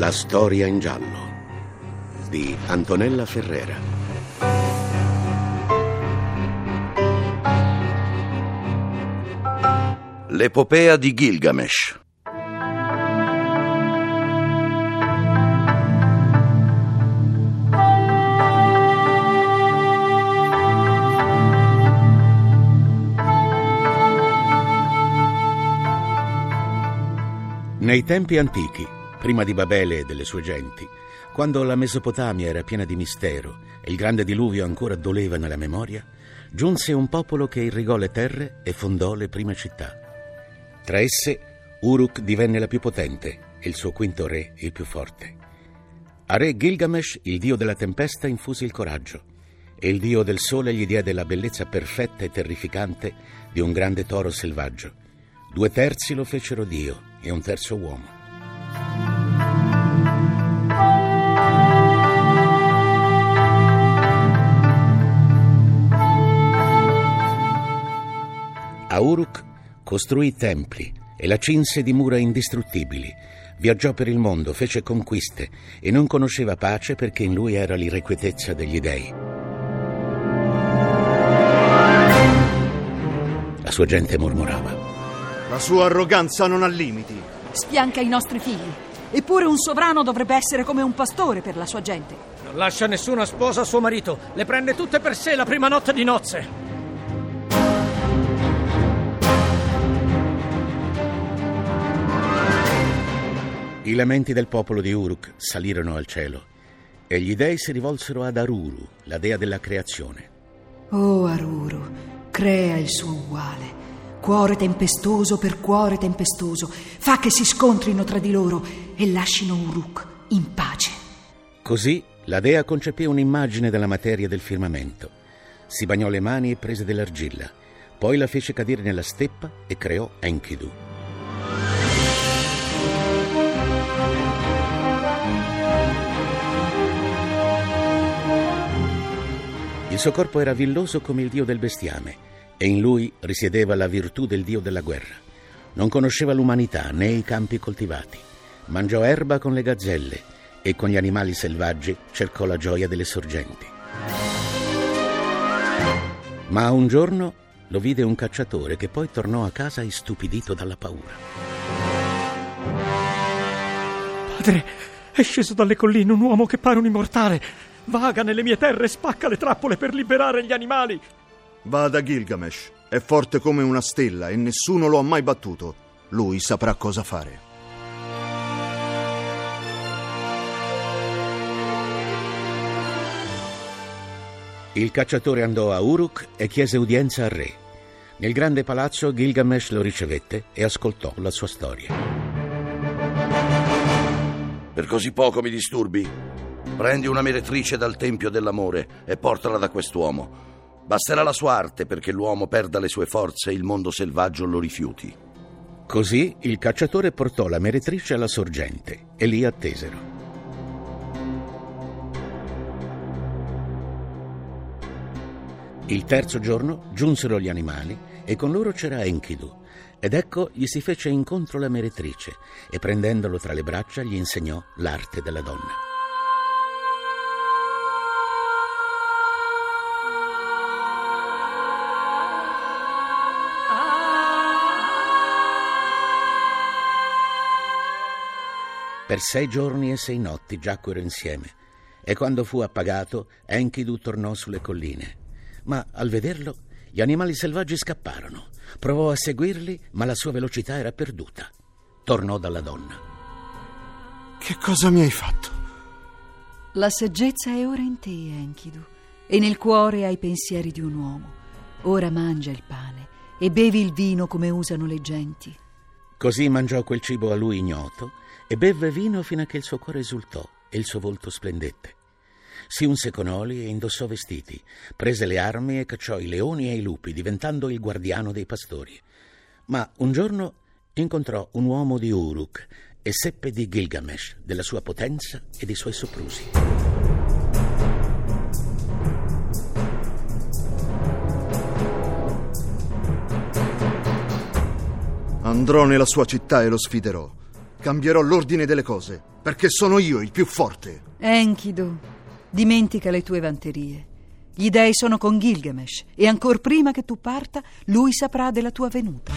La storia in giallo di Antonella Ferrera. L'epopea di Gilgamesh. Nei tempi antichi, prima di Babele e delle sue genti, quando la Mesopotamia era piena di mistero e il grande diluvio ancora doleva nella memoria, giunse un popolo che irrigò le terre e fondò le prime città. Tra esse, Uruk divenne la più potente e il suo quinto re il più forte. A re Gilgamesh, il dio della tempesta, infusi il coraggio e il dio del sole gli diede la bellezza perfetta e terrificante di un grande toro selvaggio. 2/3 lo fecero dio e 1/3 uomo. A Uruk costruì templi e la cinse di mura indistruttibili. Viaggiò per il mondo, fece conquiste e non conosceva pace perché in lui era l'irrequietezza degli dei. La sua gente mormorava: la sua arroganza non ha limiti. Spianca i nostri figli. Eppure un sovrano dovrebbe essere come un pastore per la sua gente. Non lascia nessuna sposa a suo marito. Le prende tutte per sé la prima notte di nozze. I lamenti del popolo di Uruk salirono al cielo e gli dei si rivolsero ad Aruru, la dea della creazione. Oh Aruru, crea il suo uguale. Cuore tempestoso per cuore tempestoso, fa che si scontrino tra di loro e lascino Uruk in pace. Così la dea concepì un'immagine della materia del firmamento. Si bagnò le mani e prese dell'argilla, poi la fece cadere nella steppa e creò Enkidu. Il suo corpo era villoso come il dio del bestiame e in lui risiedeva la virtù del dio della guerra. Non conosceva l'umanità né i campi coltivati. Mangiò erba con le gazzelle e con gli animali selvaggi cercò la gioia delle sorgenti. Ma un giorno lo vide un cacciatore che poi tornò a casa istupidito dalla paura. Padre, è sceso dalle colline un uomo che pare un immortale. Vaga nelle mie terre e spacca le trappole per liberare gli animali. Va da Gilgamesh. È forte come una stella e nessuno lo ha mai battuto. Lui saprà cosa fare. Il cacciatore andò a Uruk e chiese udienza al re. Nel grande palazzo Gilgamesh lo ricevette e ascoltò la sua storia. Per così poco mi disturbi? Prendi una meretrice dal tempio dell'amore e portala da quest'uomo. Basterà la sua arte perché l'uomo perda le sue forze e il mondo selvaggio lo rifiuti. Così il cacciatore portò la meretrice alla sorgente e lì attesero. Il terzo giorno giunsero gli animali e con loro c'era Enkidu. Ed ecco gli si fece incontro la meretrice e prendendolo tra le braccia gli insegnò l'arte della donna. Per 6 giorni e 6 notti giacquero insieme e quando fu appagato Enkidu tornò sulle colline. Ma al vederlo gli animali selvaggi scapparono. Provò a seguirli, ma la sua velocità era perduta. Tornò dalla donna. Che cosa mi hai fatto? La saggezza è ora in te, Enkidu, e nel cuore hai i pensieri di un uomo. Ora mangia il pane e bevi il vino come usano le genti. Così mangiò quel cibo a lui ignoto e bevve vino fino a che il suo cuore esultò e il suo volto splendette. Si unse con oli e indossò vestiti, prese le armi e cacciò i leoni e i lupi, diventando il guardiano dei pastori. Ma un giorno incontrò un uomo di Uruk e seppe di Gilgamesh, della sua potenza e dei suoi soprusi. Andrò nella sua città e lo sfiderò. Cambierò l'ordine delle cose, perché sono io il più forte. Enkidu, dimentica le tue vanterie. Gli dei sono con Gilgamesh e ancor prima che tu parta, lui saprà della tua venuta.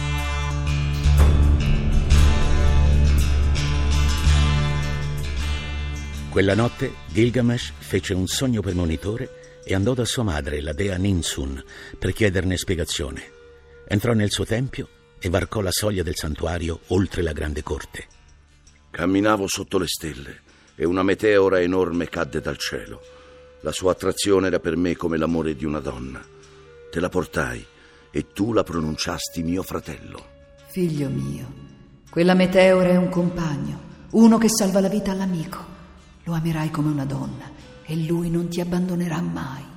Quella notte Gilgamesh fece un sogno premonitore e andò da sua madre, la dea Ninsun, per chiederne spiegazione. Entrò nel suo tempio e varcò la soglia del santuario oltre la grande corte. Camminavo sotto le stelle e una meteora enorme cadde dal cielo. La sua attrazione era per me come l'amore di una donna. Te la portai e tu la pronunciasti mio fratello. Figlio mio, quella meteora è un compagno, uno che salva la vita all'amico. Lo amerai come una donna e lui non ti abbandonerà mai.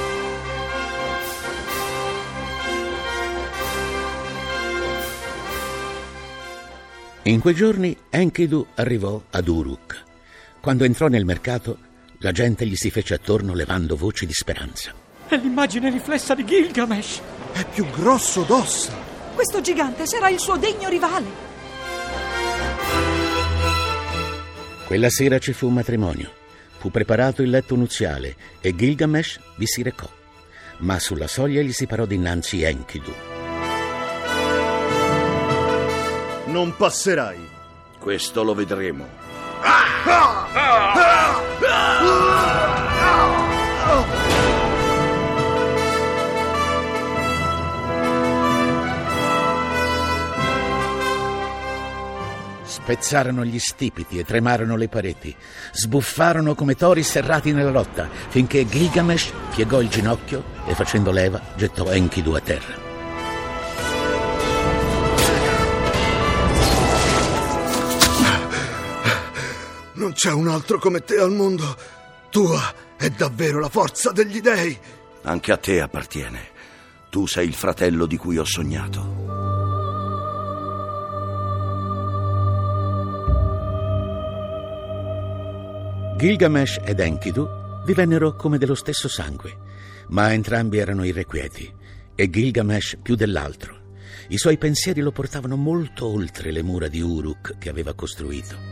In quei giorni Enkidu arrivò ad Uruk. Quando entrò nel mercato, la gente gli si fece attorno levando voci di speranza. È l'immagine riflessa di Gilgamesh. È più grosso d'ossa. Questo gigante sarà il suo degno rivale. Quella sera ci fu un matrimonio. Fu preparato il letto nuziale e Gilgamesh vi si recò. Ma sulla soglia gli si parò dinanzi Enkidu. Non passerai. Questo lo vedremo. Spezzarono gli stipiti e tremarono le pareti. Sbuffarono come tori serrati nella lotta, finché Gilgamesh piegò il ginocchio e facendo leva gettò Enkidu a terra. Non c'è un altro come te al mondo. Tua è davvero la forza degli dei. Anche a te appartiene. Tu sei il fratello di cui ho sognato. Gilgamesh ed Enkidu divennero come dello stesso sangue, ma entrambi erano irrequieti, e Gilgamesh più dell'altro. I suoi pensieri lo portavano molto oltre le mura di Uruk che aveva costruito.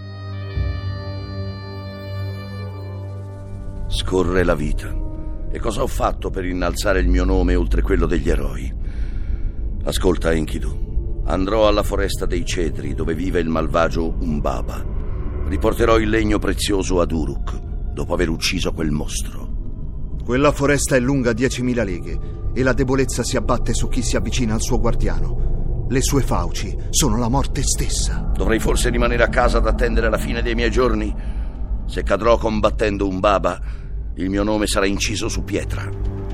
Scorre la vita. E cosa ho fatto per innalzare il mio nome oltre quello degli eroi? Ascolta, Enkidu. Andrò alla foresta dei cedri, dove vive il malvagio Umbaba. Riporterò il legno prezioso ad Uruk, dopo aver ucciso quel mostro. Quella foresta è lunga 10.000 leghe e la debolezza si abbatte su chi si avvicina al suo guardiano. Le sue fauci sono la morte stessa. Dovrei forse rimanere a casa ad attendere la fine dei miei giorni? Se cadrò combattendo Umbaba, il mio nome sarà inciso su pietra.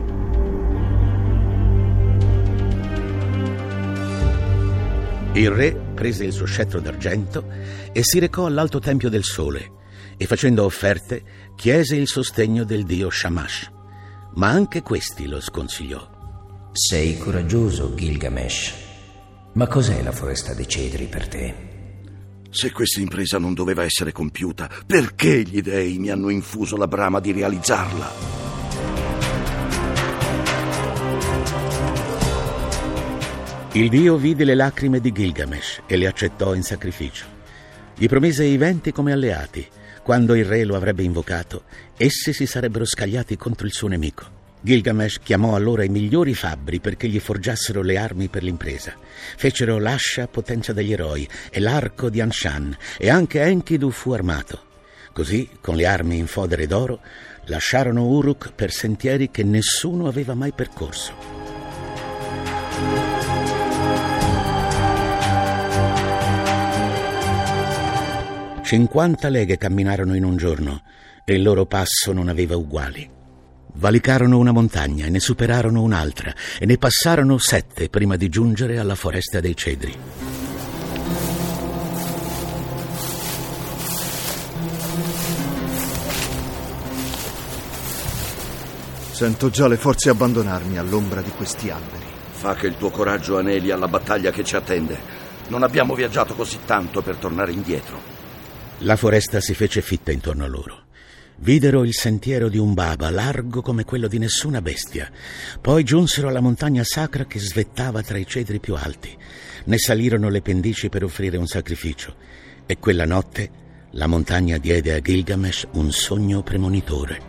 Il re prese il suo scettro d'argento e si recò all'alto tempio del sole e, facendo offerte, chiese il sostegno del dio Shamash. Ma anche questi lo sconsigliò. Sei coraggioso, Gilgamesh. Ma cos'è la foresta dei cedri per te? Se questa impresa non doveva essere compiuta, perché gli dei mi hanno infuso la brama di realizzarla? Il dio vide le lacrime di Gilgamesh e le accettò in sacrificio. Gli promise i venti come alleati. Quando il re lo avrebbe invocato, essi si sarebbero scagliati contro il suo nemico. Gilgamesh chiamò allora i migliori fabbri perché gli forgiassero le armi per l'impresa. Fecero l'ascia potenza degli eroi e l'arco di Anshan, e anche Enkidu fu armato. Così, con le armi in fodere d'oro, lasciarono Uruk per sentieri che nessuno aveva mai percorso. 50 leghe camminarono in un giorno e il loro passo non aveva uguali. Valicarono una montagna e ne superarono un'altra e ne passarono 7 prima di giungere alla foresta dei cedri. Sento già le forze abbandonarmi all'ombra di questi alberi. Fa che il tuo coraggio aneli alla battaglia che ci attende. Non abbiamo viaggiato così tanto per tornare indietro. La foresta si fece fitta intorno a loro. Videro il sentiero di Umbaba, largo come quello di nessuna bestia. Poi giunsero alla montagna sacra che svettava tra i cedri più alti. Ne salirono le pendici per offrire un sacrificio. E quella notte la montagna diede a Gilgamesh un sogno premonitore.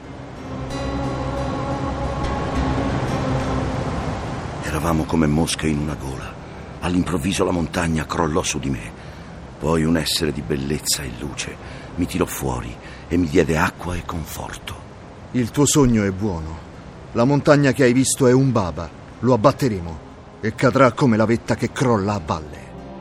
Eravamo come mosche in una gola. All'improvviso la montagna crollò su di me. Poi un essere di bellezza e luce mi tirò fuori e mi diede acqua e conforto. Il tuo sogno è buono. La montagna che hai visto è un baba. Lo abbatteremo e cadrà come la vetta che crolla a valle.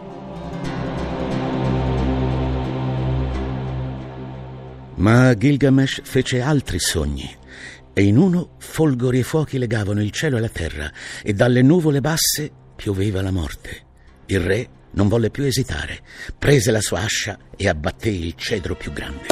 Ma Gilgamesh fece altri sogni, e in uno folgori e fuochi legavano il cielo e la terra, e dalle nuvole basse pioveva la morte. Il re non volle più esitare, prese la sua ascia e abbatté il cedro più grande.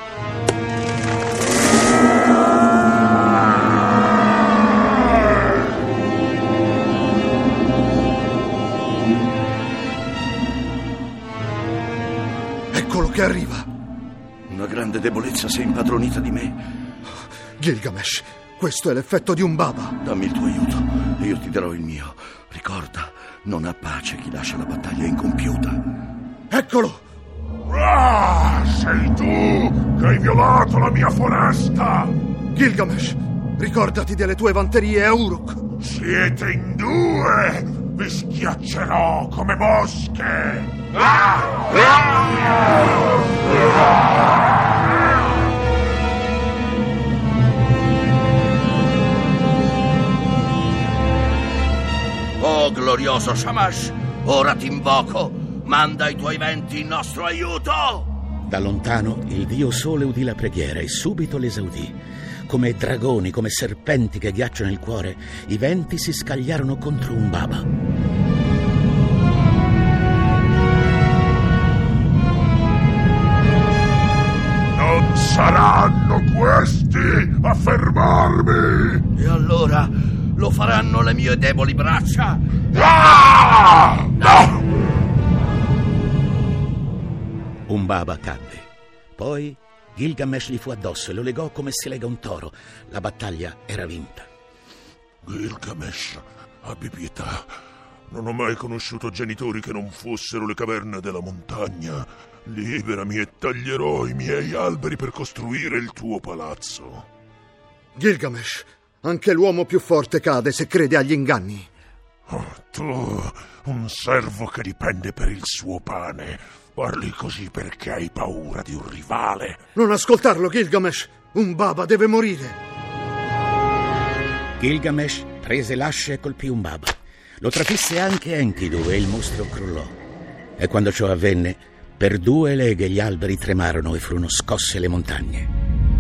Eccolo che arriva! Una grande debolezza si è impadronita di me. Gilgamesh, questo è l'effetto di un baba. Dammi il tuo aiuto e io ti darò il mio. Ricorda, non ha pace chi lascia la battaglia incompiuta. Eccolo! Sei tu che hai violato la mia foresta! Gilgamesh, ricordati delle tue vanterie a Uruk. Siete in due! Vi schiaccerò come mosche! Oh, glorioso Shamash, ora ti invoco. Manda i tuoi venti in nostro aiuto! Da lontano il dio sole udì la preghiera e subito l'esaudì. Come dragoni, come serpenti che ghiacciano il cuore, i venti si scagliarono contro un baba. Non saranno questi a fermarmi! E allora lo faranno le mie deboli braccia? Un baba cadde. Poi Gilgamesh gli fu addosso e lo legò come si lega un toro. La battaglia era vinta. Gilgamesh, abbi pietà. Non ho mai conosciuto genitori che non fossero le caverne della montagna. Liberami e taglierò i miei alberi per costruire il tuo palazzo. Gilgamesh, anche l'uomo più forte cade se crede agli inganni. Oh, tu, un servo che dipende per il suo pane. Parli così perché hai paura di un rivale. Non ascoltarlo, Gilgamesh. Un baba deve morire. Gilgamesh prese l'ascia e colpì un baba. Lo trafisse anche Enkidu e il mostro crollò. E quando ciò avvenne, per 2 leghe gli alberi tremarono e furono scosse le montagne.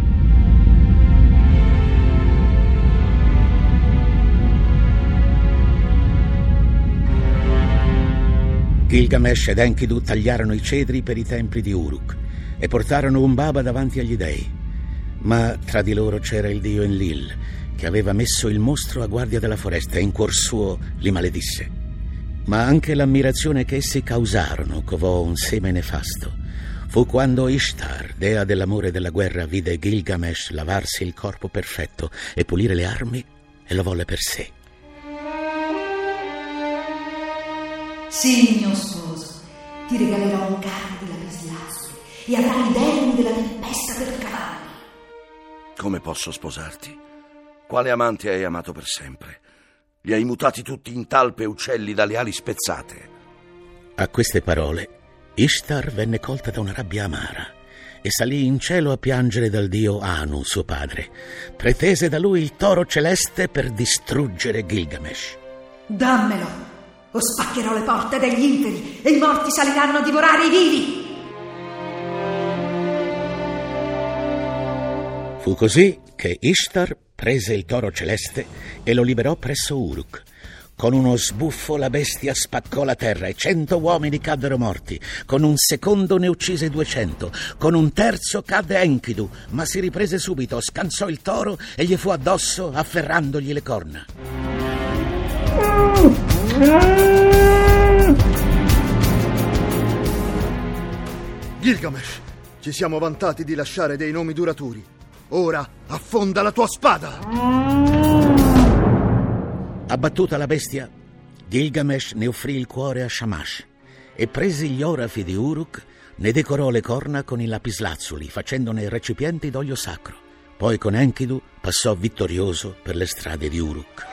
Gilgamesh ed Enkidu tagliarono i cedri per i templi di Uruk e portarono un baba davanti agli dei. Ma tra di loro c'era il dio Enlil, che aveva messo il mostro a guardia della foresta e in cuor suo li maledisse. Ma anche l'ammirazione che essi causarono covò un seme nefasto. Fu quando Ishtar, dea dell'amore e della guerra, vide Gilgamesh lavarsi il corpo perfetto e pulire le armi e lo volle per sé. Sì, mio sposo, ti regalerò un carro di lapislazzuli e avrai i dermi della tempesta per cavalli. Come posso sposarti? Quale amante hai amato per sempre? Li hai mutati tutti in talpe e uccelli dalle ali spezzate. A queste parole, Ishtar venne colta da una rabbia amara e salì in cielo a piangere dal dio Anu, suo padre. Pretese da lui il toro celeste per distruggere Gilgamesh. Dammelo, o spaccherò le porte degli inferi e i morti saliranno a divorare i vivi. Fu così che Ishtar prese il toro celeste e lo liberò presso Uruk. Con uno sbuffo la bestia spaccò la terra e 100 uomini caddero morti. Con un secondo ne uccise 200. Con un terzo cadde Enkidu, ma si riprese subito, scansò il toro e gli fu addosso afferrandogli le corna. Gilgamesh, ci siamo vantati di lasciare dei nomi duraturi. Ora affonda la tua spada! Abbattuta la bestia, Gilgamesh ne offrì il cuore a Shamash e presi gli orafi di Uruk, ne decorò le corna con i lapislazzuli, facendone recipienti d'olio sacro. Poi con Enkidu passò vittorioso per le strade di Uruk.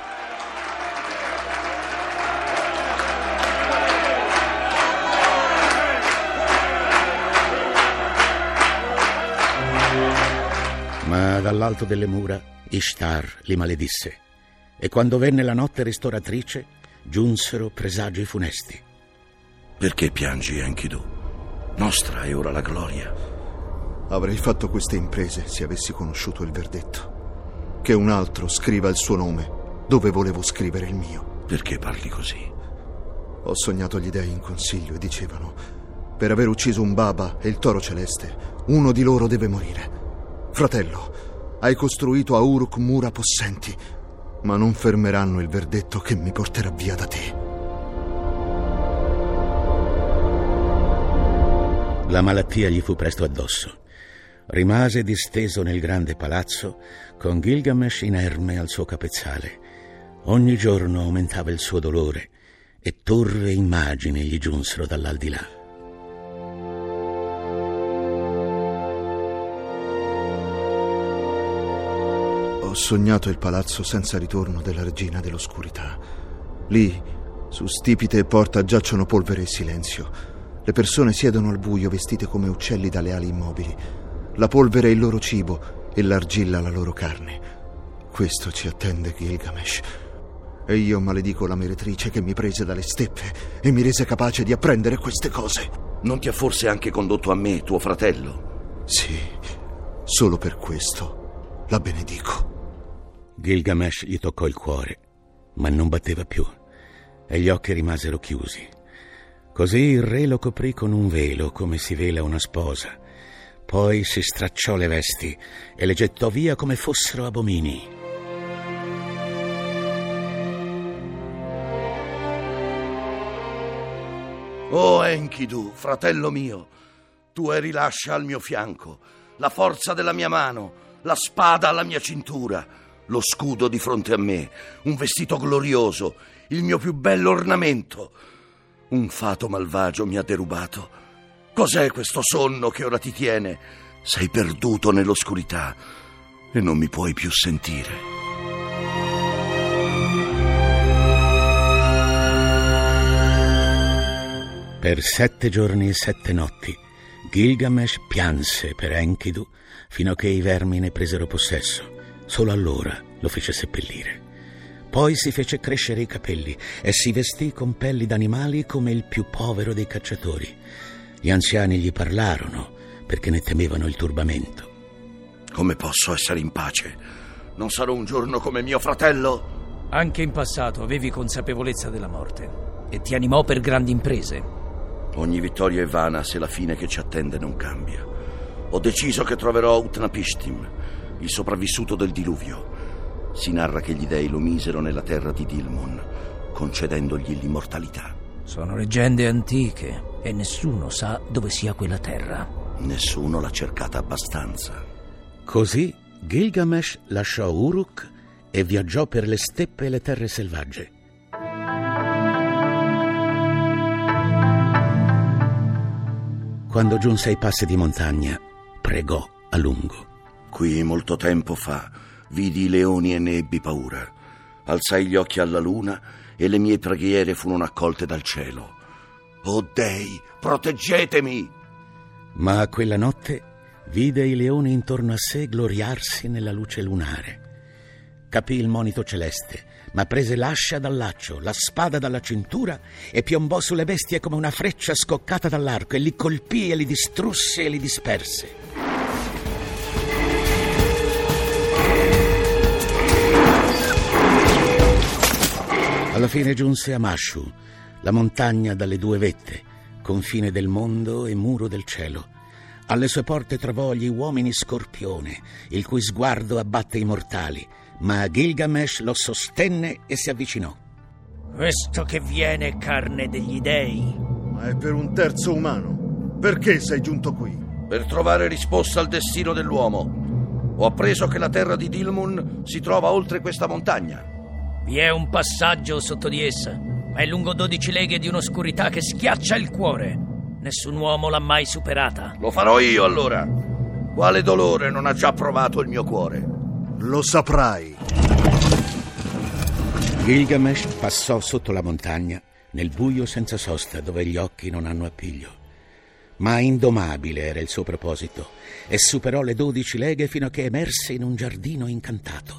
Ma dall'alto delle mura Ishtar li maledisse, e quando venne la notte ristoratrice giunsero presagi funesti. Perché piangi, Enkidu? Nostra è ora la gloria. Avrei fatto queste imprese se avessi conosciuto il verdetto. Che un altro scriva il suo nome dove volevo scrivere il mio. Perché parli così? Ho sognato gli dei in consiglio e dicevano: per aver ucciso un Baba e il toro celeste, uno di loro deve morire. Fratello, hai costruito a Uruk mura possenti, ma non fermeranno il verdetto che mi porterà via da te. La malattia gli fu presto addosso. Rimase disteso nel grande palazzo, con Gilgamesh inerme al suo capezzale. Ogni giorno aumentava il suo dolore e torve immagini gli giunsero dall'aldilà. Ho sognato il palazzo senza ritorno della regina dell'oscurità. Lì, su stipite e porta, giacciono polvere e silenzio. Le persone siedono al buio vestite come uccelli dalle ali immobili. La polvere è il loro cibo e l'argilla la loro carne. Questo ci attende Gilgamesh. E io maledico la meretrice che mi prese dalle steppe e mi rese capace di apprendere queste cose. Non ti ha forse anche condotto a me, tuo fratello? Sì, solo per questo la benedico. Gilgamesh gli toccò il cuore, ma non batteva più, e gli occhi rimasero chiusi. Così il re lo coprì con un velo, come si vela una sposa. Poi si stracciò le vesti e le gettò via come fossero abomini. Oh Enkidu, fratello mio, tu eri l'ascia al mio fianco, la forza della mia mano, la spada alla mia cintura, lo scudo di fronte a me, un vestito glorioso, il mio più bello ornamento. Un fato malvagio mi ha derubato. Cos'è questo sonno che ora ti tiene? Sei perduto nell'oscurità e non mi puoi più sentire. Per 7 giorni e 7 notti Gilgamesh pianse per Enkidu fino a che i vermi ne presero possesso. Solo allora lo fece seppellire. Poi si fece crescere i capelli e si vestì con pelli d'animali come il più povero dei cacciatori. Gli anziani gli parlarono perché ne temevano il turbamento. Come posso essere in pace? Non sarò un giorno come mio fratello? Anche in passato avevi consapevolezza della morte e ti animò per grandi imprese. Ogni vittoria è vana se la fine che ci attende non cambia. Ho deciso che troverò Utnapishtim, il sopravvissuto del diluvio. Si narra che gli dei lo misero nella terra di Dilmun, concedendogli l'immortalità. Sono leggende antiche e nessuno sa dove sia quella terra. Nessuno l'ha cercata abbastanza. Così Gilgamesh lasciò Uruk e viaggiò per le steppe e le terre selvagge. Quando giunse ai passi di montagna, pregò a lungo. Qui molto tempo fa vidi i leoni e ne ebbi paura. Alzai gli occhi alla luna e le mie preghiere furono accolte dal cielo. Oh dei, proteggetemi! Ma quella notte vide i leoni intorno a sé gloriarsi nella luce lunare. Capì il monito celeste, ma prese l'ascia dal laccio, la spada dalla cintura e piombò sulle bestie come una freccia scoccata dall'arco e li colpì e li distrusse e li disperse. Alla fine giunse a Mashu, la montagna dalle 2 vette, confine del mondo e muro del cielo. Alle sue porte trovò gli uomini scorpione, il cui sguardo abbatte i mortali, ma Gilgamesh lo sostenne e si avvicinò. Questo che viene è carne degli dei. Ma è per un terzo umano. Perché sei giunto qui? Per trovare risposta al destino dell'uomo. Ho appreso che la terra di Dilmun si trova oltre questa montagna. Vi è un passaggio sotto di essa. ma è lungo 12 leghe di un'oscurità che schiaccia il cuore. Nessun uomo l'ha mai superata. Lo farò io, allora. Quale dolore non ha già provato il mio cuore? Lo saprai. Gilgamesh passò sotto la montagna, nel buio senza sosta, dove gli occhi non hanno appiglio. Ma indomabile era il suo proposito e superò le 12 leghe fino a che emerse in un giardino incantato.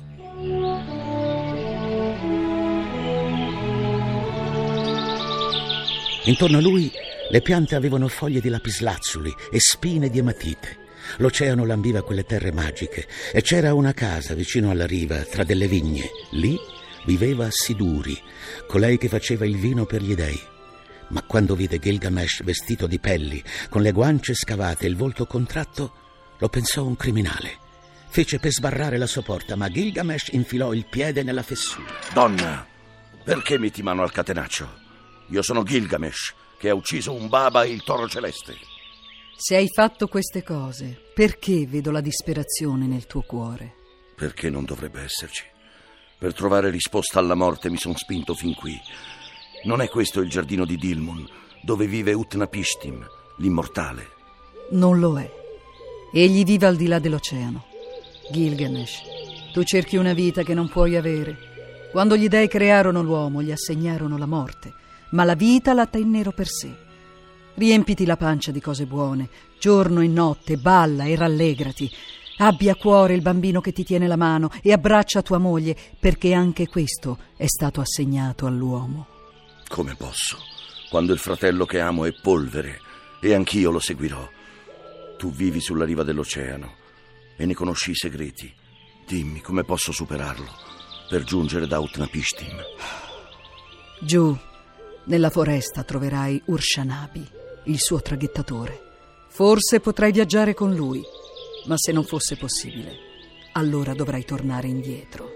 Intorno a lui le piante avevano foglie di lapislazzuli e spine di ematite. L'oceano lambiva quelle terre magiche e c'era una casa vicino alla riva, tra delle vigne. Lì viveva Siduri, colei che faceva il vino per gli dei. Ma quando vide Gilgamesh vestito di pelli, con le guance scavate e il volto contratto, lo pensò un criminale. Fece per sbarrare la sua porta, ma Gilgamesh infilò il piede nella fessura. Donna, perché metti mano al catenaccio? Io sono Gilgamesh, che ha ucciso un baba e il toro celeste. Se hai fatto queste cose, perché vedo la disperazione nel tuo cuore? Perché non dovrebbe esserci? Per trovare risposta alla morte mi sono spinto fin qui. Non è questo il giardino di Dilmun, dove vive Utnapishtim, l'immortale? Non lo è. Egli vive al di là dell'oceano. Gilgamesh, tu cerchi una vita che non puoi avere. Quando gli dei crearono l'uomo, gli assegnarono la morte, ma la vita la tennero per sé. Riempiti la pancia di cose buone, giorno e notte, balla e rallegrati. Abbi a cuore il bambino che ti tiene la mano e abbraccia tua moglie, perché anche questo è stato assegnato all'uomo. Come posso, quando il fratello che amo è polvere e anch'io lo seguirò? Tu vivi sulla riva dell'oceano e ne conosci i segreti. Dimmi come posso superarlo per giungere da Utnapishtim. Giù, nella foresta troverai Urshanabi, il suo traghettatore. Forse potrai viaggiare con lui, ma se non fosse possibile, allora dovrai tornare indietro.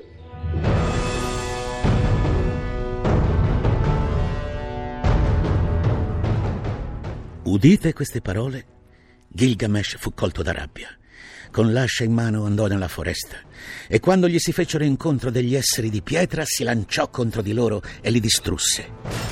Udite queste parole, Gilgamesh fu colto da rabbia. Con l'ascia in mano andò nella foresta e quando gli si fecero incontro degli esseri di pietra si lanciò contro di loro e li distrusse.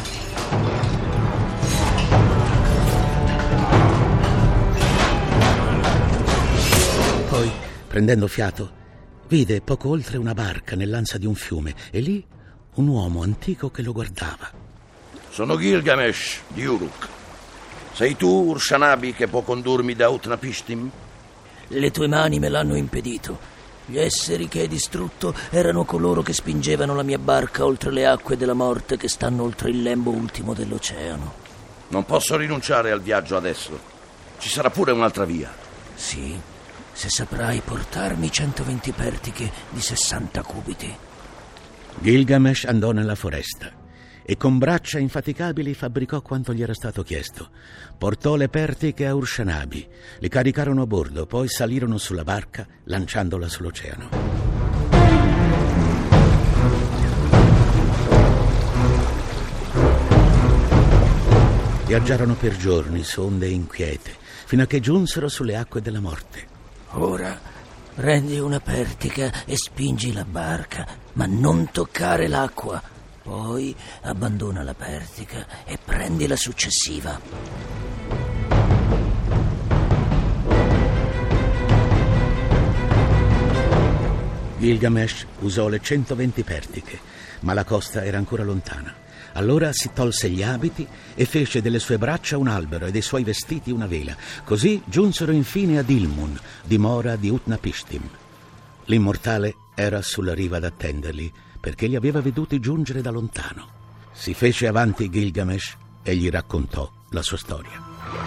Poi, prendendo fiato, vide poco oltre una barca nell'ansa di un fiume e lì un uomo antico che lo guardava. Sono Gilgamesh di Uruk. Sei tu, Urshanabi, che può condurmi da Utnapishtim? Le tue mani me l'hanno impedito. Gli esseri che hai distrutto erano coloro che spingevano la mia barca oltre le acque della morte che stanno oltre il lembo ultimo dell'oceano. Non posso rinunciare al viaggio adesso. Ci sarà pure un'altra via. Sì, se saprai portarmi 120 pertiche di 60 cubiti. Gilgamesh andò nella foresta e con braccia infaticabili fabbricò quanto gli era stato chiesto. Portò le pertiche a Urshanabi, li caricarono a bordo, poi salirono sulla barca lanciandola sull'oceano. Viaggiarono per giorni su onde inquiete, fino a che giunsero sulle acque della morte. Ora prendi una pertica e spingi la barca, ma non toccare l'acqua. Poi abbandona la pertica e prendi la successiva. Gilgamesh usò le 120 pertiche, ma la costa era ancora lontana. Allora si tolse gli abiti e fece delle sue braccia un albero e dei suoi vestiti una vela. Così giunsero infine a Dilmun, dimora di Utnapishtim. L'immortale era sulla riva ad attenderli, perché li aveva veduti giungere da lontano. Si fece avanti Gilgamesh e gli raccontò la sua storia.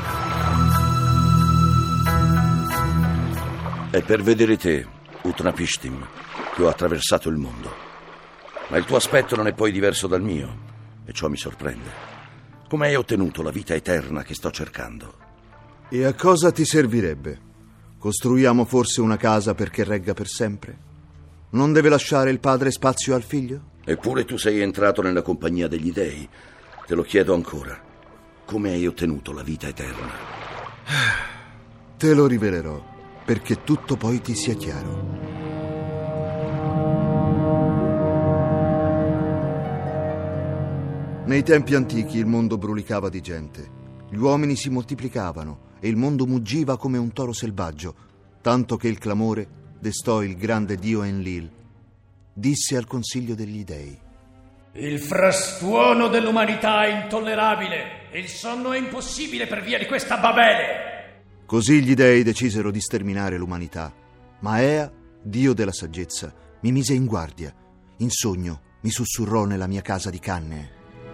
È per vedere te, Utnapishtim, che ho attraversato il mondo. Ma il tuo aspetto non è poi diverso dal mio, e ciò mi sorprende. Come hai ottenuto la vita eterna che sto cercando? E a cosa ti servirebbe? Costruiamo forse una casa perché regga per sempre? Non deve lasciare il padre spazio al figlio? Eppure tu sei entrato nella compagnia degli dei. Te lo chiedo ancora. Come hai ottenuto la vita eterna? Te lo rivelerò, perché tutto poi ti sia chiaro. Nei tempi antichi il mondo brulicava di gente. Gli uomini si moltiplicavano e il mondo muggiva come un toro selvaggio, tanto che il clamore destò il grande dio Enlil. Disse al consiglio degli dei: il frastuono dell'umanità è intollerabile e il sonno è impossibile per via di questa Babele. Così gli dei decisero di sterminare l'umanità, ma Ea, dio della saggezza, mi mise in guardia. In sogno mi sussurrò nella mia casa di canne: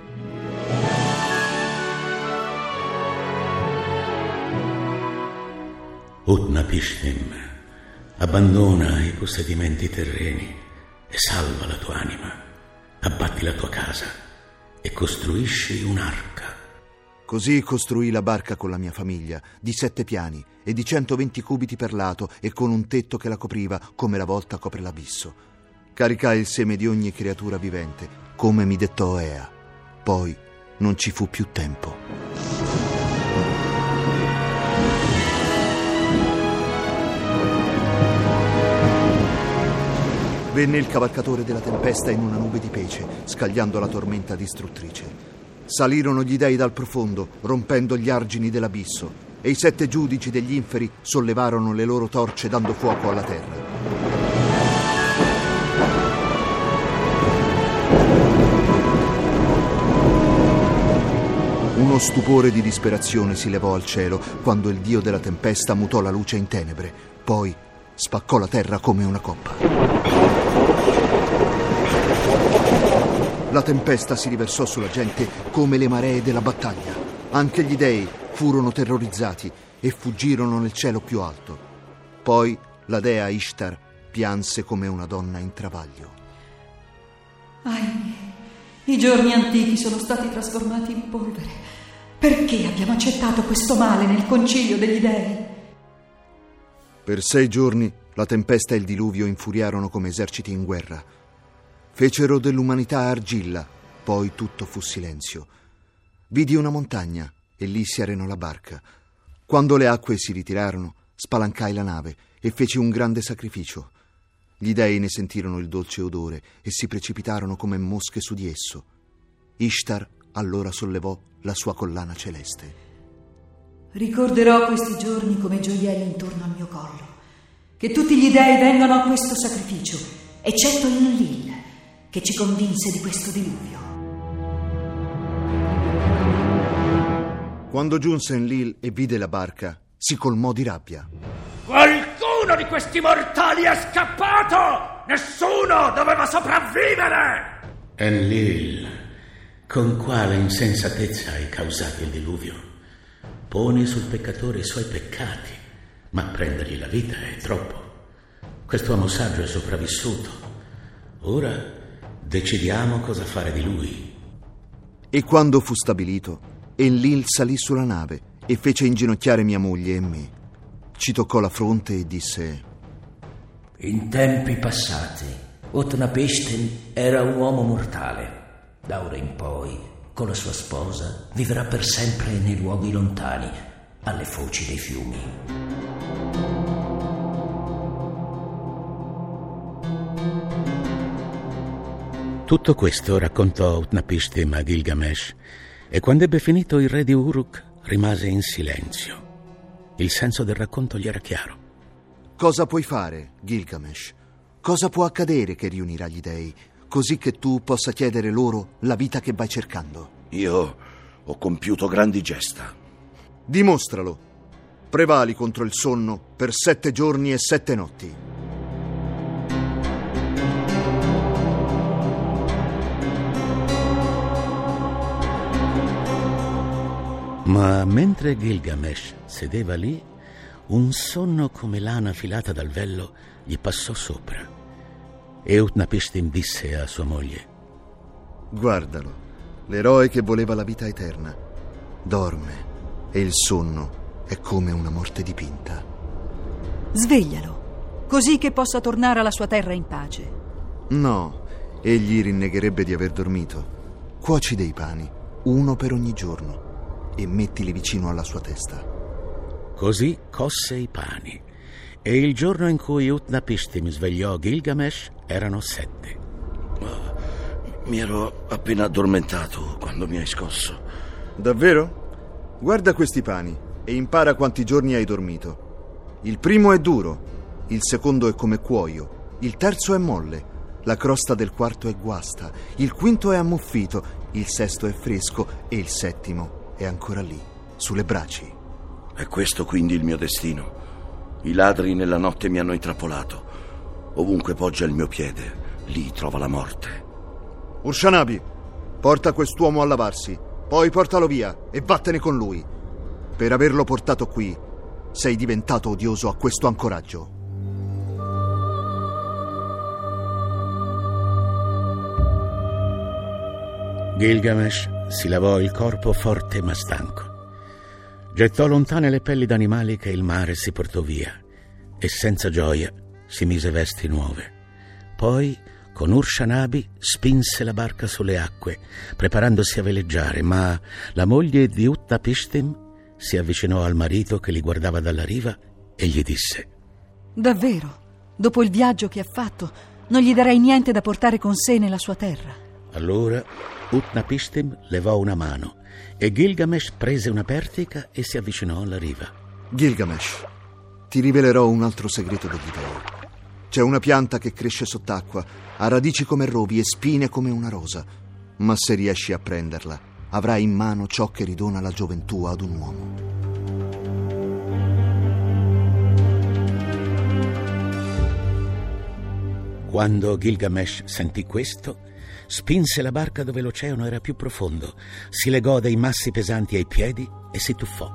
Utnapishtim, abbandona i possedimenti terreni e salva la tua anima. Abbatti la tua casa e costruisci un'arca. Così costruì la barca con la mia famiglia, di 7 piani e di 120 cubiti per lato e con un tetto che la copriva come la volta copre l'abisso. Caricai il seme di ogni creatura vivente, come mi dettò Ea. Poi non ci fu più tempo. Venne il cavalcatore della tempesta in una nube di pece, scagliando la tormenta distruttrice. Salirono gli dei dal profondo, rompendo gli argini dell'abisso, e i 7 giudici degli inferi sollevarono le loro torce dando fuoco alla terra. Uno stupore di disperazione si levò al cielo quando il dio della tempesta mutò la luce in tenebre, poi spaccò la terra come una coppa. La tempesta si riversò sulla gente come le maree della battaglia. Anche gli dei furono terrorizzati e fuggirono nel cielo più alto. Poi la dea Ishtar pianse come una donna in travaglio. Ahimè, i giorni antichi sono stati trasformati in polvere. Perché abbiamo accettato questo male nel concilio degli dei? Per 6 giorni la tempesta e il diluvio infuriarono come eserciti in guerra. Fecero dell'umanità argilla, poi tutto fu silenzio. Vidi una montagna e lì si arenò la barca. Quando le acque si ritirarono, spalancai la nave e feci un grande sacrificio. Gli dei ne sentirono il dolce odore e si precipitarono come mosche su di esso. Ishtar allora sollevò la sua collana celeste. Ricorderò questi giorni come gioielli intorno al mio collo. Che tutti gli dei vengano a questo sacrificio, eccetto Enlil, che ci convinse di questo diluvio. Quando giunse Enlil e vide la barca, si colmò di rabbia. Qualcuno di questi mortali è scappato! Nessuno doveva sopravvivere! Enlil, con quale insensatezza hai causato il diluvio? Poni sul peccatore i suoi peccati, ma prendergli la vita è troppo. Quest'uomo saggio è sopravvissuto. Ora decidiamo cosa fare di lui. E quando fu stabilito, Enlil salì sulla nave e fece inginocchiare mia moglie e me. Ci toccò la fronte e disse: in tempi passati, Utnapishtim era un uomo mortale. Da ora in poi, con la sua sposa, vivrà per sempre nei luoghi lontani, alle foci dei fiumi. Tutto questo raccontò Utnapishtim a Gilgamesh, e quando ebbe finito il re di Uruk rimase in silenzio. Il senso del racconto gli era chiaro. Cosa puoi fare, Gilgamesh? Cosa può accadere che riunirà gli dei, così che tu possa chiedere loro la vita che vai cercando? Io ho compiuto grandi gesta. Dimostralo. Prevali contro il sonno per 7 giorni e 7 notti. Ma mentre Gilgamesh sedeva lì, un sonno come lana filata dal vello gli passò sopra. E Utnapishtim disse a sua moglie: guardalo, l'eroe che voleva la vita eterna. Dorme e il sonno è come una morte dipinta. Sveglialo, così che possa tornare alla sua terra in pace. No, egli rinnegherebbe di aver dormito. Cuoci dei pani, uno per ogni giorno, e mettili vicino alla sua testa. Così cosse i pani, e il giorno in cui Utnapishtim svegliò Gilgamesh erano 7. Mi ero appena addormentato quando mi hai scosso. Davvero? Guarda questi pani e impara quanti giorni hai dormito. Il primo è duro, il secondo è come cuoio, il terzo è molle, la crosta del quarto è guasta, il quinto è ammuffito, il sesto è fresco e il settimo è ancora lì, sulle braci. È questo quindi il mio destino. I ladri nella notte mi hanno intrappolato. Ovunque poggia il mio piede, lì trova la morte. Urshanabi, porta quest'uomo a lavarsi, poi portalo via e vattene con lui. Per averlo portato qui, sei diventato odioso a questo ancoraggio. Gilgamesh si lavò il corpo forte ma stanco. Gettò lontane le pelli d'animali che il mare si portò via e senza gioia si mise vesti nuove. Poi, con Urshanabi, spinse la barca sulle acque, preparandosi a veleggiare, ma la moglie di Utnapishtim si avvicinò al marito che li guardava dalla riva e gli disse: Davvero? Dopo il viaggio che ha fatto, non gli darei niente da portare con sé nella sua terra? Allora Utnapishtim levò una mano e Gilgamesh prese una pertica e si avvicinò alla riva. Gilgamesh, ti rivelerò un altro segreto degli dei. C'è una pianta che cresce sott'acqua, ha radici come rovi e spine come una rosa. Ma se riesci a prenderla, avrai in mano ciò che ridona la gioventù ad un uomo. Quando Gilgamesh sentì questo, spinse la barca dove l'oceano era più profondo, si legò dei massi pesanti ai piedi e si tuffò.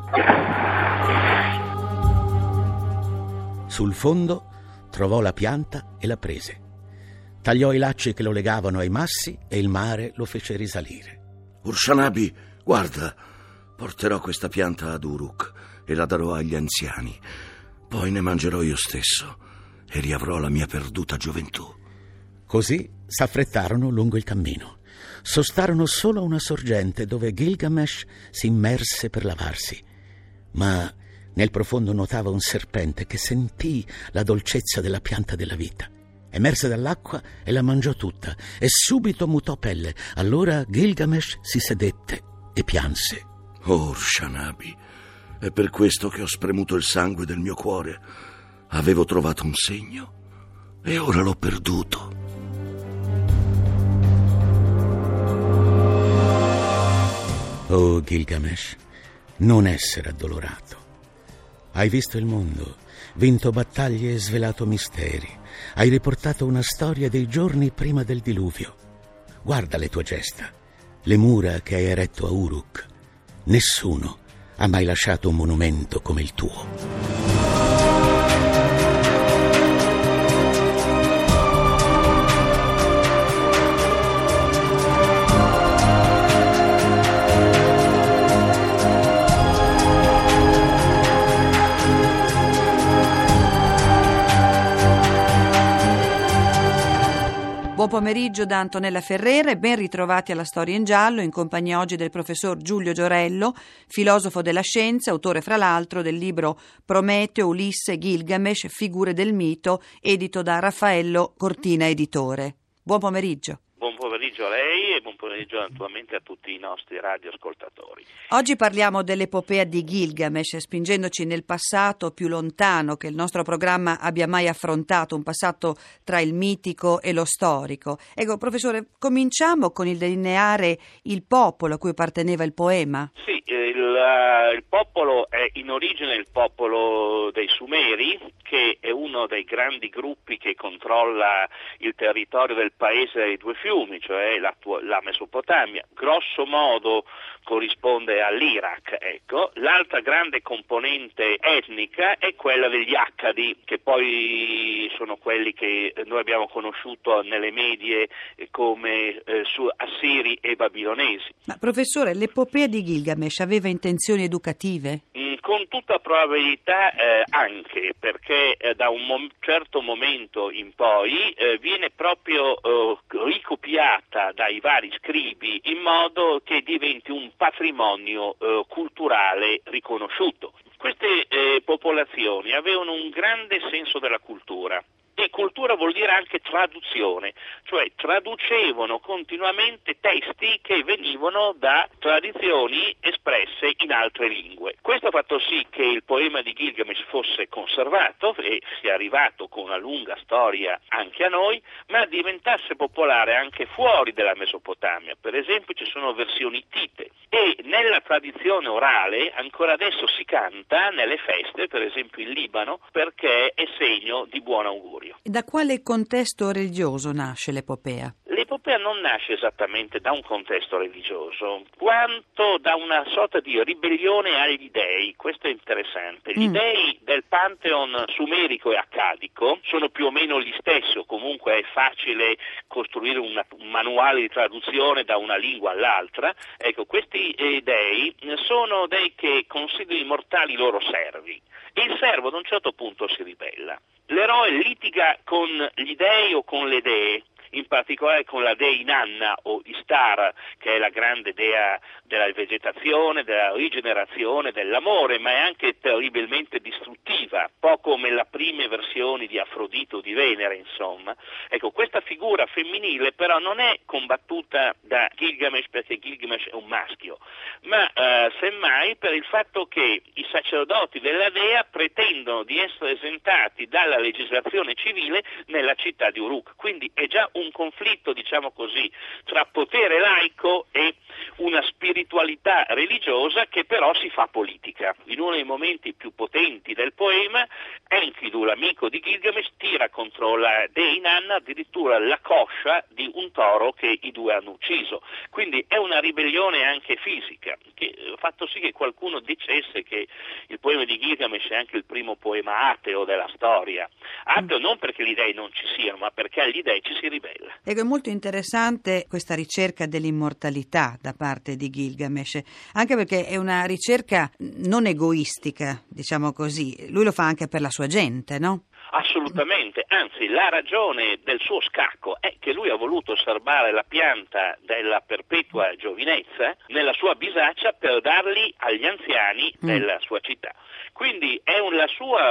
Sul fondo trovò la pianta e la prese. Tagliò i lacci che lo legavano ai massi e il mare lo fece risalire. Urshanabi, guarda, porterò questa pianta ad Uruk e la darò agli anziani. Poi ne mangerò io stesso e riavrò la mia perduta gioventù. Così s'affrettarono lungo il cammino. Sostarono solo a una sorgente dove Gilgamesh si immerse per lavarsi. Ma nel profondo nuotava un serpente che sentì la dolcezza della pianta della vita. Emerse dall'acqua e la mangiò tutta e subito mutò pelle. Allora Gilgamesh si sedette e pianse. Oh, Urshanabi, è per questo che ho spremuto il sangue del mio cuore. Avevo trovato un segno e ora l'ho perduto. Oh, Gilgamesh, non essere addolorato. Hai visto il mondo, vinto battaglie e svelato misteri. Hai riportato una storia dei giorni prima del diluvio. Guarda le tue gesta, le mura che hai eretto a Uruk. Nessuno ha mai lasciato un monumento come il tuo. Buon pomeriggio da Antonella Ferrera e ben ritrovati alla Storia in Giallo in compagnia oggi del professor Giulio Giorello, filosofo della scienza, autore fra l'altro del libro Prometeo, Ulisse, Gilgamesh, figure del mito, edito da Raffaello Cortina Editore. Buon pomeriggio. Buon pomeriggio a lei e buon pomeriggio naturalmente a tutti i nostri radioascoltatori. Oggi parliamo dell'epopea di Gilgamesh, spingendoci nel passato più lontano che il nostro programma abbia mai affrontato, un passato tra il mitico e lo storico. Ecco, professore, cominciamo con il delineare il popolo a cui apparteneva il poema. Sì, il popolo è in origine il popolo dei Sumeri, che è uno dei grandi gruppi che controlla il territorio del paese dei due fiumi, cioè la Mesopotamia. Grosso modo corrisponde all'Iraq, ecco. L'altra grande componente etnica è quella degli Accadi, che poi sono quelli che noi abbiamo conosciuto nelle medie come assiri e babilonesi. Ma professore, l'epopea di Gilgamesh aveva intenzioni educative? Con tutta probabilità anche, perché da un certo momento in poi viene proprio ricopiata dai vari scribi in modo che diventi un patrimonio culturale riconosciuto. Queste popolazioni avevano un grande senso della cultura E cultura vuol dire anche traduzione, cioè traducevano continuamente testi che venivano da tradizioni espresse in altre lingue. Questo ha fatto sì che il poema di Gilgamesh fosse conservato e sia arrivato con una lunga storia anche a noi, ma diventasse popolare anche fuori della Mesopotamia. Per esempio ci sono versioni ittite e nella tradizione orale ancora adesso si canta nelle feste, per esempio in Libano, perché è segno di buon augurio. Da quale contesto religioso nasce l'epopea? L'epopea non nasce esattamente da un contesto religioso, quanto da una sorta di ribellione agli dei. Questo è interessante. Gli dei del Pantheon sumerico e accadico sono più o meno gli stessi, o comunque è facile costruire un manuale di traduzione da una lingua all'altra. Ecco, questi dei sono dei che considerano immortali i loro servi. E il servo ad un certo punto si ribella. L'eroe litiga con gli dei o con le dee, in particolare con la dea Inanna o Istar, che è la grande dea della vegetazione, della rigenerazione, dell'amore, ma è anche terribilmente distruttiva, un po' come le prime versioni di Afrodite o di Venere, insomma. Ecco, questa figura femminile però non è combattuta da Gilgamesh perché Gilgamesh è un maschio, ma semmai per il fatto che i sacerdoti della dea pretendono di essere esentati dalla legislazione civile nella città di Uruk. Quindi è già un conflitto, diciamo così, tra potere laico e una spiritualità religiosa che però si fa politica. In uno dei momenti più potenti del poema, Enkidu, l'amico di Gilgamesh, tira contro la dea Inanna addirittura la coscia di un toro che i due hanno ucciso. Quindi è una ribellione anche fisica, che ha fatto sì che qualcuno dicesse che il poema di Gilgamesh è anche il primo poema ateo della storia. Ateo non perché gli dei non ci siano, ma perché agli dei ci si ribella. Ecco, è molto interessante questa ricerca dell'immortalità da parte di Gilgamesh, anche perché è una ricerca non egoistica, diciamo così. Lui lo fa anche per la sua gente, no? Assolutamente, anzi la ragione del suo scacco è che lui ha voluto serbare la pianta della perpetua giovinezza nella sua bisaccia per darli agli anziani della sua città. Quindi è una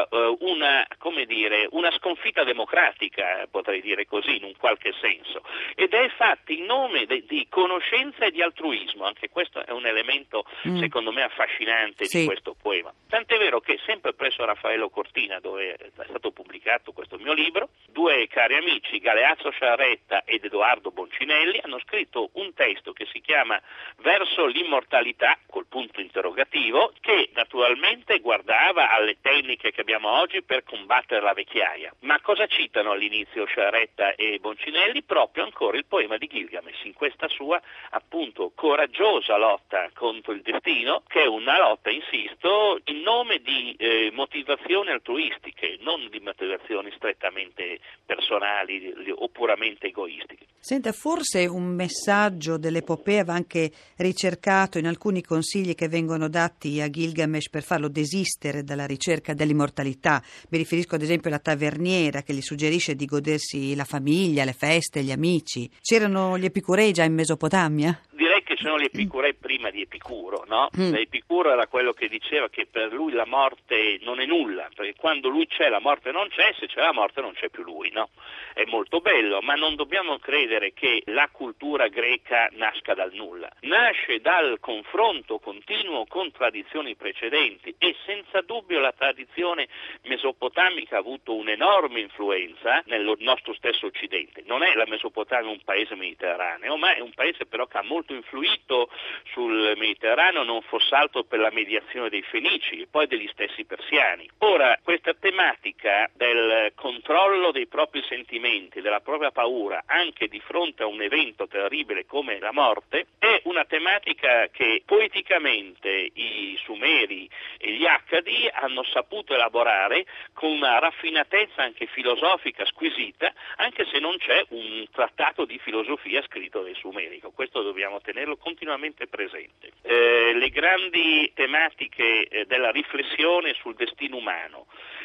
sconfitta democratica, potrei dire così, in un qualche senso, ed è fatta in nome di conoscenza e di altruismo. Anche questo è un elemento secondo me affascinante di questo poema. Tant'è vero che sempre presso Raffaello Cortina, dove è stato pubblicato questo mio libro, due cari amici, Galeazzo Sciarretta ed Edoardo Boncinelli, hanno scritto un testo che si chiama Verso l'immortalità, col punto interrogativo, che naturalmente guardava alle tecniche che abbiamo oggi per combattere la vecchiaia. Ma cosa citano all'inizio Sciarretta e Boncinelli? Proprio ancora il poema di Gilgamesh, in questa sua appunto coraggiosa lotta contro il destino, che è una lotta, insisto, in nome di motivazioni altruistiche, non di motivazioni strettamente personali o puramente egoistiche. Senta, forse un messaggio dell'epopea va anche ricercato in alcuni consigli che vengono dati a Gilgamesh per farlo desistere dalla ricerca dell'immortalità. Mi riferisco ad esempio alla taverniera che gli suggerisce di godersi la famiglia, le feste, gli amici. C'erano gli epicurei già in Mesopotamia? Direi che sono gli epicurei prima di Epicuro, no? Epicuro era quello che diceva che per lui la morte non è nulla, perché quando lui c'è la morte non c'è, se c'è la morte non c'è più lui, no? È molto bello, ma non dobbiamo credere che la cultura greca nasca dal nulla. Nasce dal confronto continuo con tradizioni precedenti e senza dubbio la tradizione mesopotamica ha avuto un'enorme influenza nel nostro stesso Occidente. Non è la Mesopotamia un paese mediterraneo, ma è un paese però che ha molto influito sul Mediterraneo, non fosse altro per la mediazione dei Fenici e poi degli stessi persiani. Ora, questa tematica del controllo dei propri sentimenti, della propria paura, anche di fronte a un evento terribile come la morte, è una tematica che poeticamente i Sumeri e gli Accadi hanno saputo elaborare con una raffinatezza anche filosofica squisita, anche se non c'è un trattato di filosofia scritto dai Sumeri. Questo dobbiamo tenerlo continuamente presente. Le grandi tematiche della riflessione sul destino umano,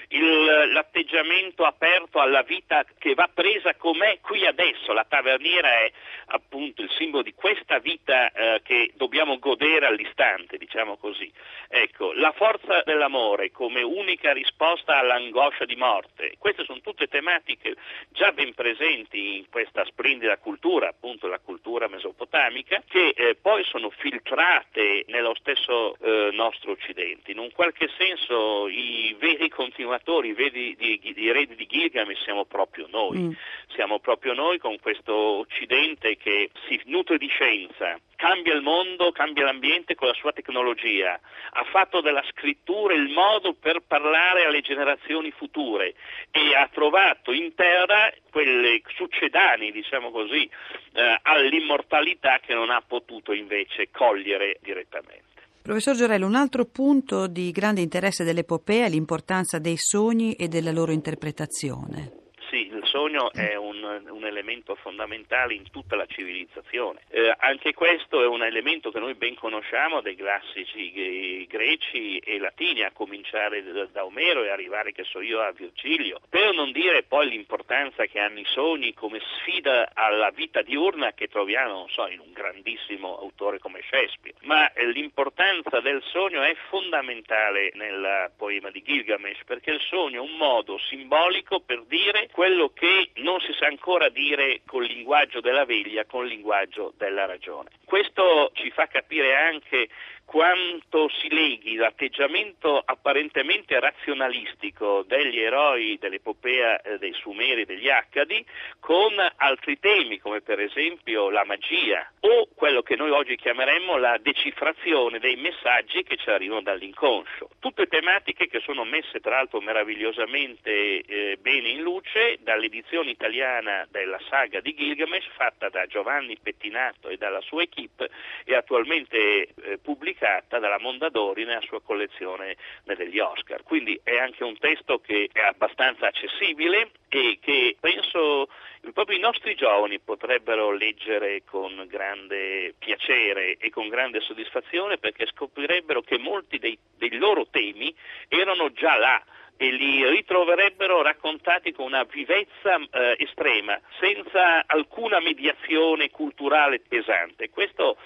l'atteggiamento aperto alla vita che va presa com'è qui adesso. La taverniera è appunto il simbolo di questa vita che dobbiamo godere all'istante, diciamo così. Ecco, la forza dell'amore come unica risposta all'angoscia di morte. Queste sono tutte tematiche già ben presenti in questa splendida cultura, appunto la cultura mesopotamica, che poi sono filtrate nello stesso nostro Occidente. In un qualche senso i veri continuatori, i veri di eredi di Gilgamesh siamo proprio noi. Siamo proprio noi con questo Occidente che si nutre di scienza, cambia il mondo, cambia l'ambiente con la sua tecnologia, ha fatto della scrittura il modo per parlare alle generazioni future e ha trovato in terra quelle succedanei, diciamo così, all'immortalità che non ha potuto invece cogliere direttamente. Professor Giorello, un altro punto di grande interesse dell'epopea è l'importanza dei sogni e della loro interpretazione. Sì, il sogno è un elemento fondamentale in tutta la civilizzazione. Anche questo è un elemento che noi ben conosciamo dai classici greci e latini, a cominciare da Omero e arrivare, che so io, a Virgilio. Per non dire poi l'importanza che hanno i sogni come sfida alla vita diurna che troviamo, non so, in un grandissimo autore come Shakespeare. Ma l'importanza del sogno è fondamentale nel poema di Gilgamesh, perché il sogno è un modo simbolico per dire quello che non si sa ancora dire col linguaggio della veglia, con il linguaggio della ragione. Questo ci fa capire anche quanto si leghi l'atteggiamento apparentemente razionalistico degli eroi dell'epopea dei Sumeri e degli Accadi con altri temi, come per esempio la magia o quello che noi oggi chiameremmo la decifrazione dei messaggi che ci arrivano dall'inconscio. Tutte tematiche che sono messe tra l'altro meravigliosamente bene in luce dall'edizione italiana della saga di Gilgamesh, fatta da Giovanni Pettinato e dalla sua equipe e attualmente pubblicata dalla Mondadori nella sua collezione degli Oscar. Quindi è anche un testo che è abbastanza accessibile e che penso proprio i nostri giovani potrebbero leggere con grande piacere e con grande soddisfazione, perché scoprirebbero che molti dei loro temi erano già là e li ritroverebbero raccontati con una vivezza estrema, senza alcuna mediazione culturale pesante. Questo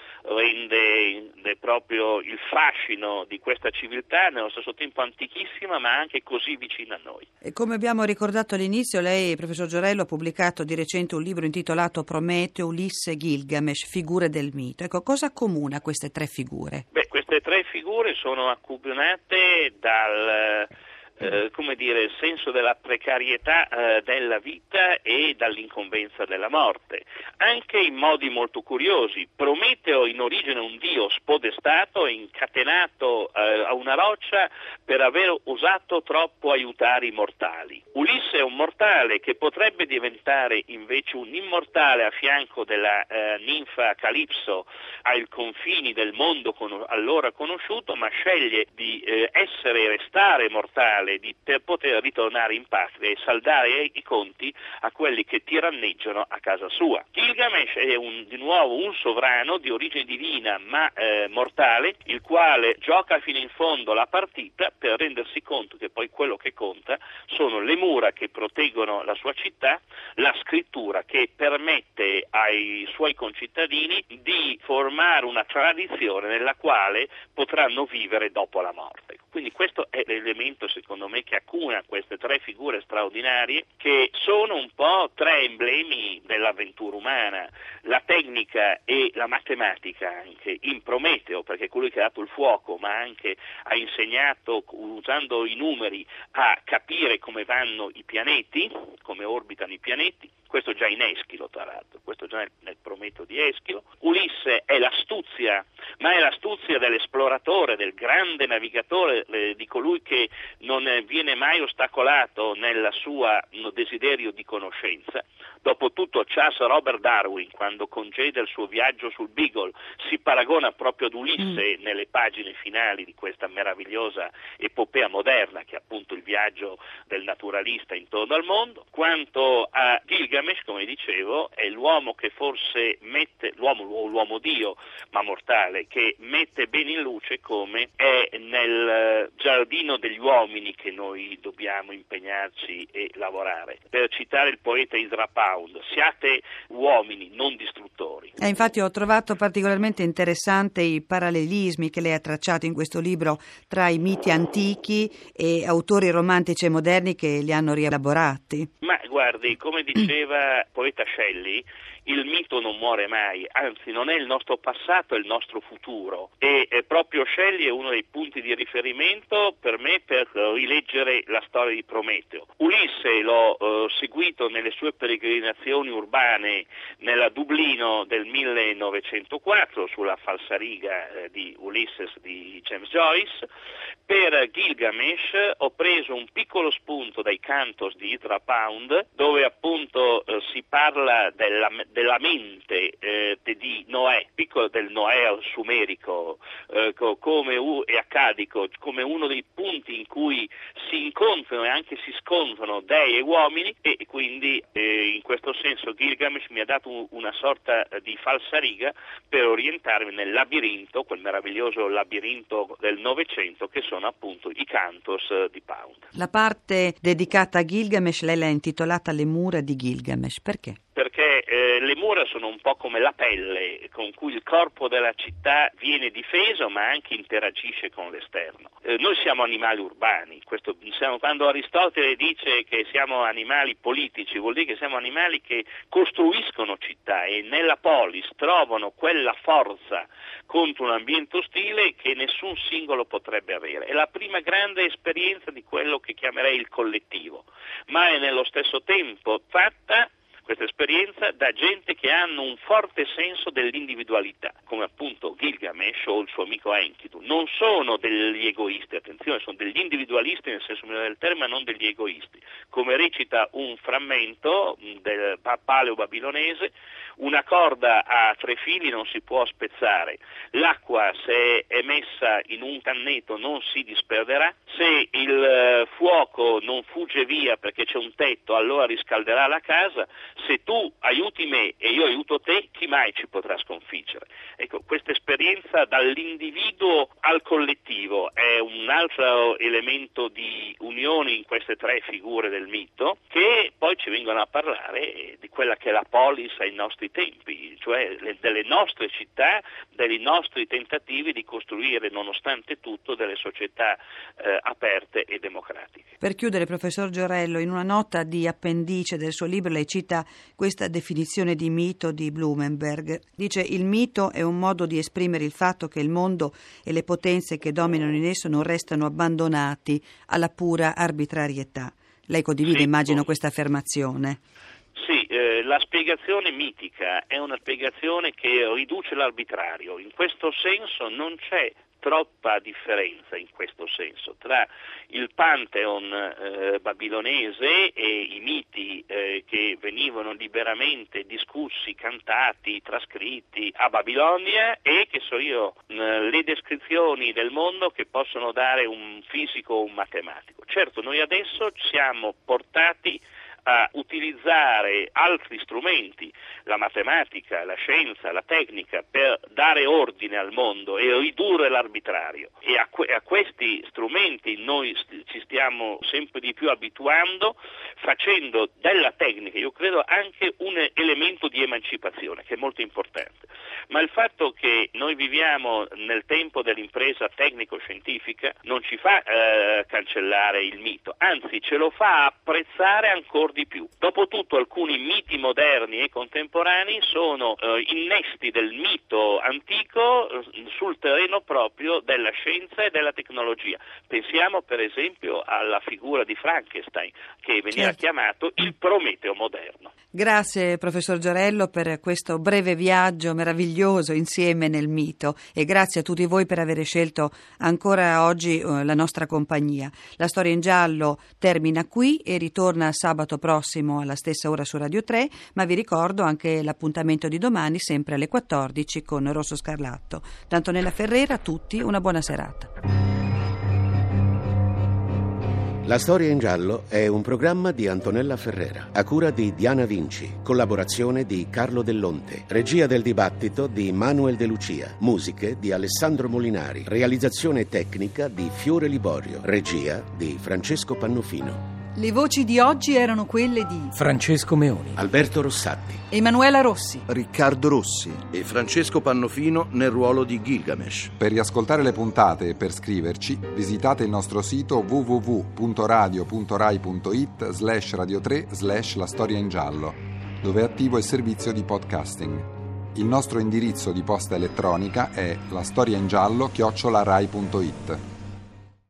rende proprio il fascino di questa civiltà, nello stesso tempo antichissima, ma anche così vicina a noi. E come abbiamo ricordato all'inizio, lei, professor Giorello, ha pubblicato di recente un libro intitolato Prometeo, Ulisse, Gilgamesh, figure del mito. Ecco, cosa accomuna queste tre figure? Queste tre figure sono accomunate dal il senso della precarietà della vita e dall'incombenza della morte, anche in modi molto curiosi. Prometeo in origine un dio spodestato e incatenato a una roccia per aver osato troppo aiutare i mortali. Ulisse è un mortale che potrebbe diventare invece un immortale a fianco della ninfa Calipso ai confini del mondo allora conosciuto, ma sceglie di essere e restare mortale per poter ritornare in patria e saldare i conti a quelli che tiranneggiano a casa sua. Gilgamesh è di nuovo un sovrano di origine divina ma mortale, il quale gioca fino in fondo la partita per rendersi conto che poi quello che conta sono le mura che proteggono la sua città, la scrittura che permette ai suoi concittadini di formare una tradizione nella quale potranno vivere dopo la morte. Quindi questo è l'elemento, secondo me, che accumula queste tre figure straordinarie, che sono un po' tre emblemi dell'avventura umana: la tecnica e la matematica anche in Prometeo, perché è colui che ha dato il fuoco, ma anche ha insegnato, usando i numeri, a capire come vanno i pianeti, come orbitano i pianeti. Questo già in Eschilo, tra l'altro, questo già nel Prometeo di Eschilo. Ulisse è l'astuzia, ma è l'astuzia dell'esploratore, del grande navigatore, di colui che non viene mai ostacolato nel suo desiderio di conoscenza. Dopotutto Charles Robert Darwin, quando congeda il suo viaggio sul Beagle, si paragona proprio ad Ulisse nelle pagine finali di questa meravigliosa epopea moderna, che è appunto il viaggio del naturalista intorno al mondo. Quanto a Gilgamesh, come dicevo, è l'uomo che forse mette, l'uomo Dio, ma mortale, tale che mette bene in luce come è nel giardino degli uomini che noi dobbiamo impegnarci e lavorare. Per citare il poeta Ezra Pound, siate uomini, non distruttori. Infatti ho trovato particolarmente interessante i parallelismi che lei ha tracciato in questo libro tra i miti antichi e autori romantici e moderni che li hanno rielaborati. Ma guardi, come diceva il poeta Shelley, il mito non muore mai, anzi non è il nostro passato, è il nostro futuro, e proprio Shelley è uno dei punti di riferimento per me per rileggere la storia di Prometeo. Ulisse l'ho seguito nelle sue peregrinazioni urbane nella Dublino del 1904 sulla falsariga di Ulysses di James Joyce. Per Gilgamesh ho preso un piccolo spunto dai Cantos di Ezra Pound, dove appunto si parla della mente di Noè, del Noè sumerico e accadico, come uno dei punti in cui si incontrano e anche si scontrano dei e uomini, e quindi in questo senso Gilgamesh mi ha dato una sorta di falsariga per orientarmi nel labirinto, quel meraviglioso labirinto del Novecento che sono appunto i Cantos di Pound. La parte dedicata a Gilgamesh lei l'ha intitolata Le mura di Gilgamesh, perché? Perché le mura sono un po' come la pelle con cui il corpo della città viene difeso ma anche interagisce con l'esterno. Noi siamo animali urbani, quando Aristotele dice che siamo animali politici vuol dire che siamo animali che costruiscono città e nella polis trovano quella forza contro un ambiente ostile che nessun singolo potrebbe avere. È la prima grande esperienza di quello che chiamerei il collettivo, ma è nello stesso tempo fatta questa esperienza da gente che hanno un forte senso dell'individualità, come appunto Gilgamesh o il suo amico Enkidu. Non sono degli egoisti, attenzione, sono degli individualisti nel senso migliore del termine, ma non degli egoisti. Come recita un frammento del paleo-babilonese, una corda a 3 fili non si può spezzare, l'acqua se è messa in un canneto non si disperderà, se il fuoco non fugge via perché c'è un tetto allora riscalderà la casa, se tu aiuti me e io aiuto te, chi mai ci potrà sconfiggere? Ecco, questa esperienza dall'individuo al collettivo è un altro elemento di unione in queste 3 figure del mito, che poi ci vengono a parlare di quella che è la polis ai nostri tempi, cioè delle nostre città, dei nostri tentativi di costruire nonostante tutto delle società aperte e democratiche. Per chiudere, professor Giorello, in una nota di appendice del suo libro lei cita questa definizione di mito di Blumenberg. Dice: il mito è un modo di esprimere il fatto che il mondo e le potenze che dominano in esso non restano abbandonati alla pura arbitrarietà. Lei condivide, immagino, questa affermazione. Sì, la spiegazione mitica è una spiegazione che riduce l'arbitrario. In questo senso non c'è troppa differenza in questo senso tra il Pantheon babilonese e i miti che venivano liberamente discussi, cantati, trascritti a Babilonia e che so io le descrizioni del mondo che possono dare un fisico o un matematico. Certo, noi adesso siamo portati a utilizzare altri strumenti, la matematica, la scienza, la tecnica, per dare ordine al mondo e ridurre l'arbitrario. E a questi strumenti noi ci stiamo sempre di più abituando, facendo della tecnica, io credo, anche un elemento di emancipazione, che è molto importante. Ma il fatto che noi viviamo nel tempo dell'impresa tecnico-scientifica non ci fa cancellare il mito, anzi ce lo fa apprezzare ancora di più. Dopotutto alcuni miti moderni e contemporanei sono innesti del mito antico sul terreno proprio della scienza e della tecnologia. Pensiamo per esempio alla figura di Frankenstein, che veniva chiamato il Prometeo moderno. Grazie professor Giorello per questo breve viaggio meraviglioso insieme nel mito, e grazie a tutti voi per aver scelto ancora oggi la nostra compagnia. La storia in giallo termina qui e ritorna sabato prossimo alla stessa ora su Radio 3, ma vi ricordo anche l'appuntamento di domani sempre alle 14 con Rosso Scarlatto. Da Antonella Ferrera a tutti una buona serata. La storia in giallo è un programma di Antonella Ferrera, a cura di Diana Vinci, collaborazione di Carlo Dell'Onte, regia del dibattito di Manuel De Lucia, musiche di Alessandro Molinari, realizzazione tecnica di Fiore Liborio, regia di Francesco Pannofino. Le voci di oggi erano quelle di Francesco Meoni, Alberto Rossatti, Emanuela Rossi, Riccardo Rossi e Francesco Pannofino nel ruolo di Gilgamesh. Per riascoltare le puntate e per scriverci, visitate il nostro sito www.radio.rai.it/radio3/La Storia in Giallo, dove è attivo il servizio di podcasting. Il nostro indirizzo di posta elettronica è lastoriaingiallo@rai.it.